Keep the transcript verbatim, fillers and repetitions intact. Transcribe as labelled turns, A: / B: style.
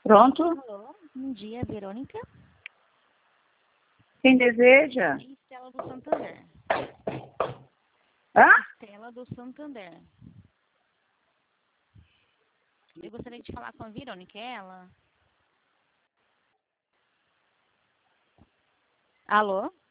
A: Pronto?
B: Alô, bom dia, Verônica.
A: Quem deseja?
B: Estela do Santander.
A: Hã?
B: Estela do Santander. Eu gostaria de falar com a Verônica, é ela? Alô?